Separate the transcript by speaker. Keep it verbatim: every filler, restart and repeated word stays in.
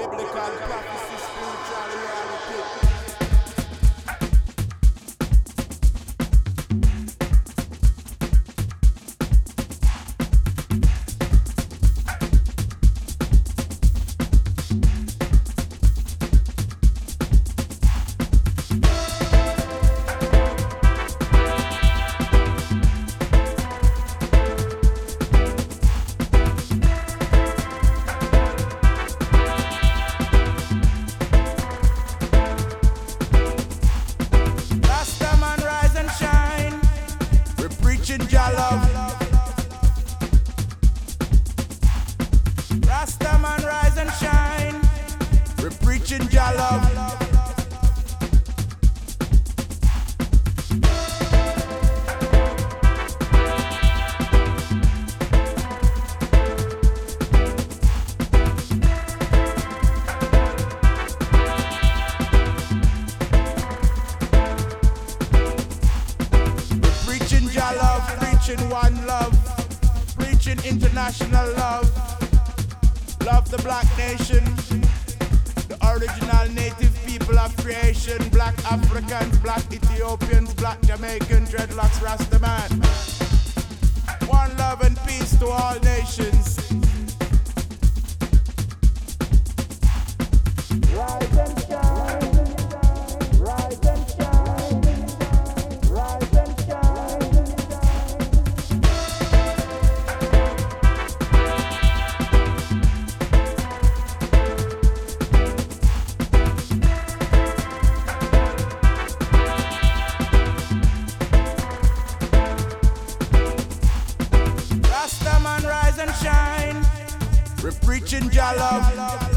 Speaker 1: Biblical prophecy, spiritual reality. Preaching Jah love. Rasta man rise and shine. We're preaching Jah love. Preaching one love, preaching international love, love the black nation, the original native people of creation, black Africans, black Ethiopians, black Jamaicans, dreadlocks, Rastaman. One love and peace to all nations. Rise and shine, rise and shine, rise and shine. Rastaman rise and shine. We're preaching Jah love.